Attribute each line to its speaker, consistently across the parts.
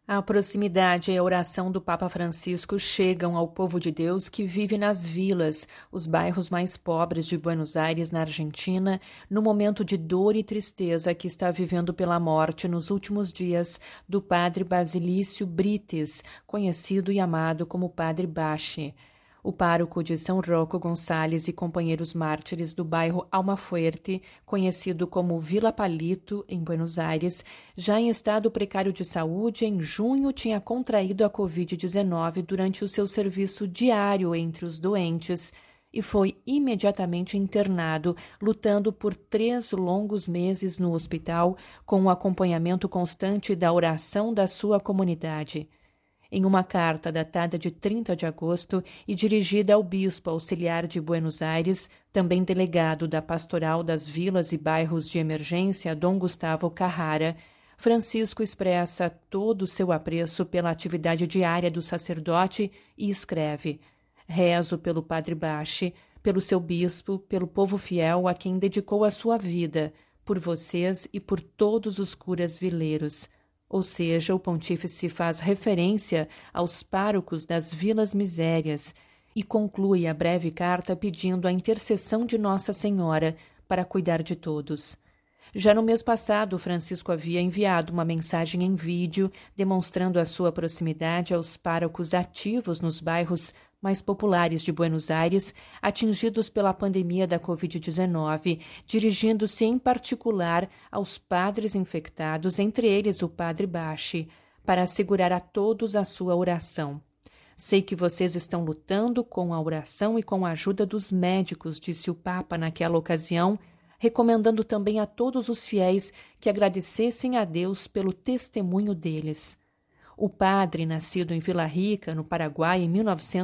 Speaker 1: A proximidade e a oração do Papa Francisco chegam ao povo de Deus que vive nas vilas, os bairros mais pobres de Buenos Aires, na Argentina, no momento de dor e tristeza que está vivendo pela morte nos últimos dias do padre Basilício Brites, conhecido e amado como Padre Bache. O pároco de São Rocco Gonçalves e companheiros mártires do bairro Almafuerte, conhecido como Vila Palito, em Buenos Aires, já em estado precário de saúde, em junho tinha contraído a Covid-19 durante o seu serviço diário entre os doentes e foi imediatamente internado, lutando por 3 longos meses no hospital, com o acompanhamento constante da oração da sua comunidade. Em uma carta datada de 30 de agosto e dirigida ao bispo auxiliar de Buenos Aires, também delegado da Pastoral das Vilas e Bairros de Emergência, Dom Gustavo Carrara, Francisco expressa todo o seu apreço pela atividade diária do sacerdote e escreve: rezo pelo Padre Bache, pelo seu bispo, pelo povo fiel a quem dedicou a sua vida, por vocês e por todos os curas vileiros. Ou seja, o pontífice faz referência aos párocos das vilas misérias e conclui a breve carta pedindo a intercessão de Nossa Senhora para cuidar de todos. Já no mês passado, Francisco havia enviado uma mensagem em vídeo demonstrando a sua proximidade aos párocos ativos nos bairros mais populares de Buenos Aires, atingidos pela pandemia da Covid-19, dirigindo-se em particular aos padres infectados, entre eles o Padre Bache, para assegurar a todos a sua oração. Sei que vocês estão lutando com a oração e com a ajuda dos médicos, disse o Papa naquela ocasião, recomendando também a todos os fiéis que agradecessem a Deus pelo testemunho deles. O padre, nascido em Vila Rica, no Paraguai, em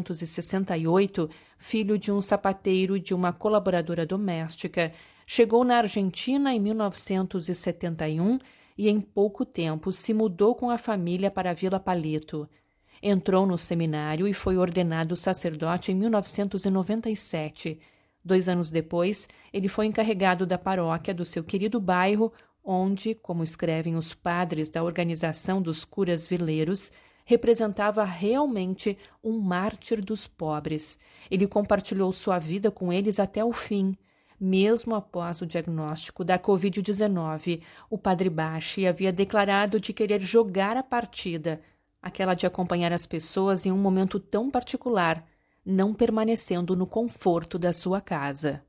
Speaker 1: 1968, filho de um sapateiro e de uma colaboradora doméstica, chegou na Argentina em 1971 e em pouco tempo se mudou com a família para Vila Palito. Entrou no seminário e foi ordenado sacerdote em 1997. 2 anos depois, ele foi encarregado da paróquia do seu querido bairro, onde, como escrevem os padres da Organização dos Curas Vileiros, representava realmente um mártir dos pobres. Ele compartilhou sua vida com eles até o fim. Mesmo após o diagnóstico da Covid-19, o Padre Bache havia declarado de querer jogar a partida, aquela de acompanhar as pessoas em um momento tão particular, não permanecendo no conforto da sua casa.